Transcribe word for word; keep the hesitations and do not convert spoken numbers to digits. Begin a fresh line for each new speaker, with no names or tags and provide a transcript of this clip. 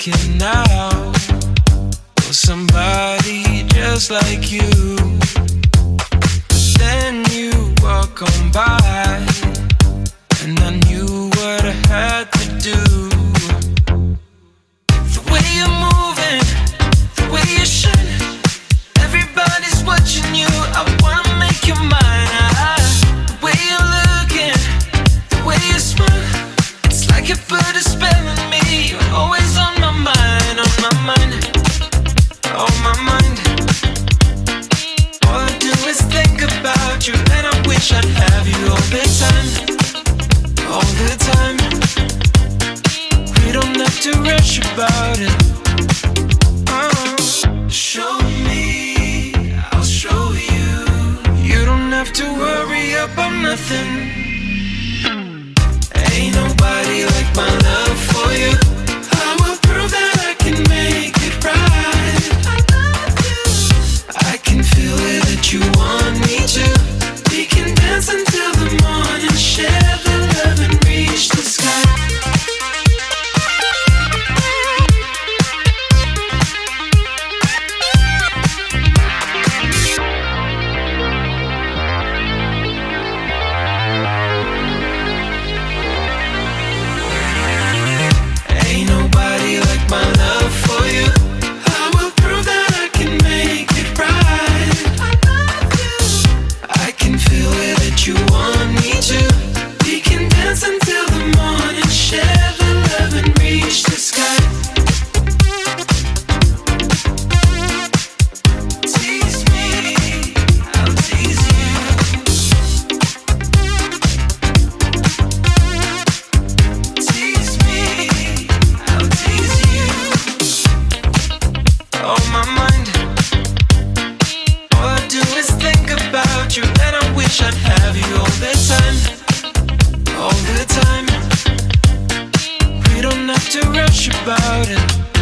looking out for somebody just like you. But then you walk on by, and I knew what I had to do. The way you're moving, the way you shine, everybody's watching you. I wanna make you mine. I, the way you're looking, the way you smile, it's like you put a spell on me. You're always on my mind, on my mind, on my mind. All I do is think about you, and I wish I'd have you all the time, all the time. We don't have to rush about it. uh, Show me, I'll show you. You don't have to worry about nothing. Ain't nobody like my love for you. I will prove that I can make it right. I love you. I can feel it that you want me to. We can dance until the morning, share the love and reach the sky. Ain't nobody like my love for you. I will prove that I can make it right. I love you. I can feel it that you want me to. We can dance until the morning, share the love and reach the sky. Tease me, I'll tease you. Tease me, I'll tease you. On my mind, all I do is think about you, and I wish I'd have you all the time, all the time. We don't have to rush about it.